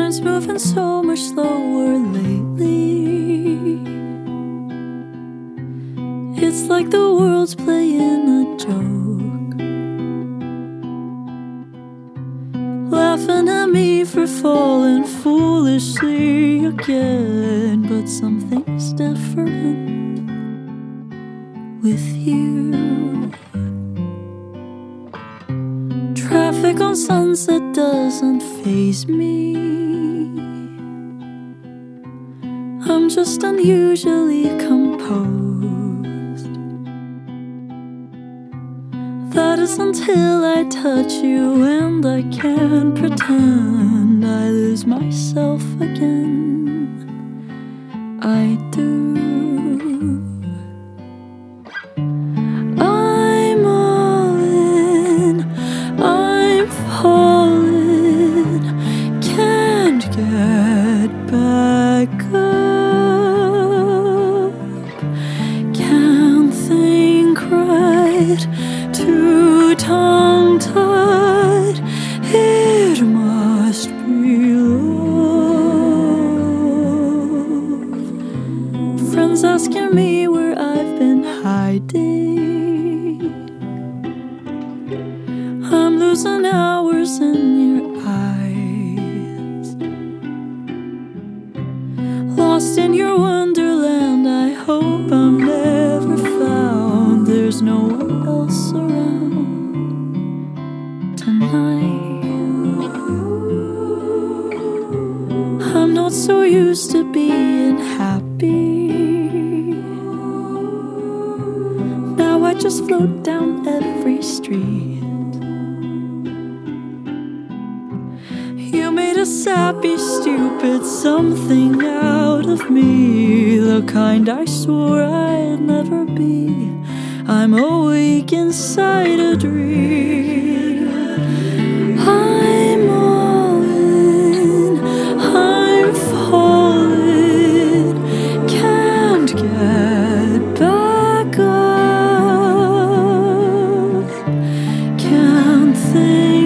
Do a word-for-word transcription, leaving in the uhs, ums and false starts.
Time's moving so much slower lately. It's like the world's playing a joke, laughing at me for falling foolishly again. But something's different with you. Traffic on Sunset doesn't faze me. I'm just unusually composed. That is until I touch you, and I can't pretend I lose myself again. I do. I'm all in, I'm falling, can't get back up, can't think right, too tongue-tied, it must be love. Friends asking me where I've been hiding. I'm losing hours in your eyes, lost in your wonderland. I hope I'm never found. There's no one else around tonight. I'm not so used to being happy. Now I just float down every street. You made a sappy, stupid something out of me, the kind I swore I'd never be. I'm awake inside a dream. I'm all in, I'm falling, can't get back up, can't think